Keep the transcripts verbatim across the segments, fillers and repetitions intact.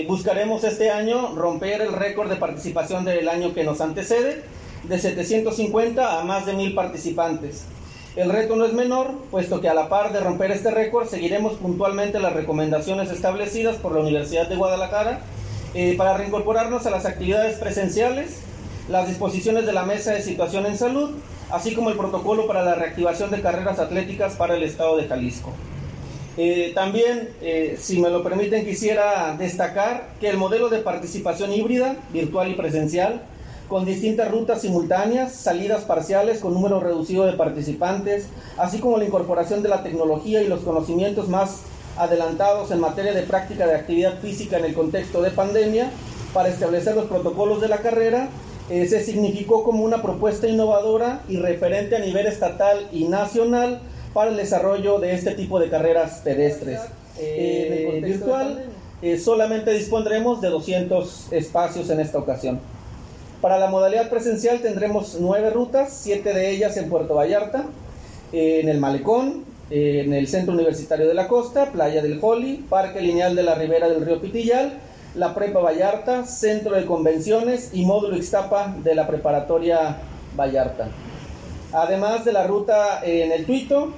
buscaremos este año romper el récord de participación del año que nos antecede, de setecientos cincuenta a más de mil participantes. El reto no es menor, puesto que a la par de romper este récord, seguiremos puntualmente las recomendaciones establecidas por la Universidad de Guadalajara eh, para reincorporarnos a las actividades presenciales, las disposiciones de la Mesa de Situación en Salud, así como el protocolo para la reactivación de carreras atléticas para el estado de Jalisco. Eh, también, eh, si me lo permiten, quisiera destacar que el modelo de participación híbrida, virtual y presencial, con distintas rutas simultáneas, salidas parciales con número reducido de participantes, así como la incorporación de la tecnología y los conocimientos más adelantados en materia de práctica de actividad física en el contexto de pandemia, para establecer los protocolos de la carrera, eh, se significó como una propuesta innovadora y referente a nivel estatal y nacional para el desarrollo de este tipo de carreras pedestres. Eh, en el virtual, eh, solamente dispondremos de doscientos espacios en esta ocasión. Para la modalidad presencial tendremos nueve rutas, siete de ellas en Puerto Vallarta, eh, en el Malecón, eh, en el Centro Universitario de la Costa, Playa del Joli, Parque Lineal de la Ribera del Río Pitillal, la Prepa Vallarta, Centro de Convenciones y Módulo Ixtapa de la Preparatoria Vallarta. Además de la ruta eh, en el Tuito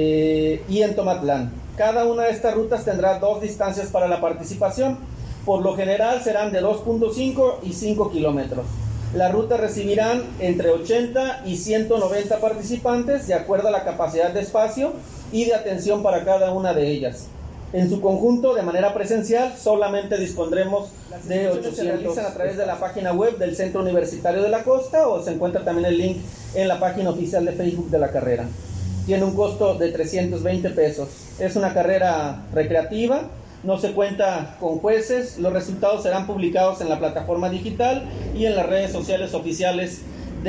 eh, y en Tomatlán. Cada una de estas rutas tendrá dos distancias para la participación. Por lo general serán de dos punto cinco y cinco kilómetros. Las rutas recibirán entre ochenta y ciento noventa participantes de acuerdo a la capacidad de espacio y de atención para cada una de ellas. En su conjunto, de manera presencial, solamente dispondremos de ochocientos. Se realizan a través de la página web del Centro Universitario de la Costa, o se encuentra también el link en la página oficial de Facebook de la carrera. Tiene un costo de trescientos veinte pesos. Es una carrera recreativa. No se cuenta con jueces, los resultados serán publicados en la plataforma digital y en las redes sociales oficiales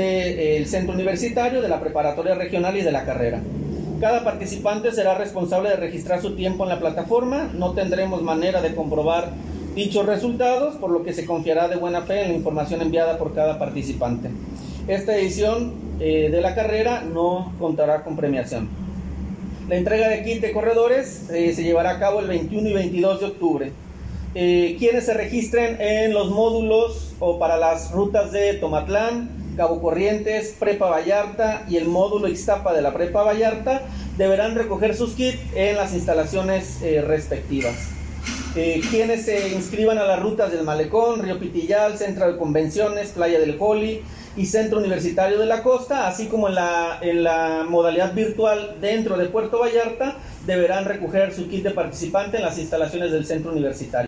del Centro Universitario, de la Preparatoria Regional y de la carrera. Cada participante será responsable de registrar su tiempo en la plataforma, no tendremos manera de comprobar dichos resultados, por lo que se confiará de buena fe en la información enviada por cada participante. Esta edición eh, de la carrera no contará con premiación. La entrega de kit de corredores eh, se llevará a cabo el veintiuno y veintidós de octubre. Eh, quienes se registren en los módulos o para las rutas de Tomatlán, Cabo Corrientes, Prepa Vallarta y el módulo Ixtapa de la Prepa Vallarta deberán recoger sus kits en las instalaciones eh, respectivas. Eh, quienes se inscriban a las rutas del Malecón, Río Pitillal, Centro de Convenciones, Playa del Joli y Centro Universitario de la Costa, así como en la, en la modalidad virtual dentro de Puerto Vallarta, deberán recoger su kit de participante en las instalaciones del Centro Universitario.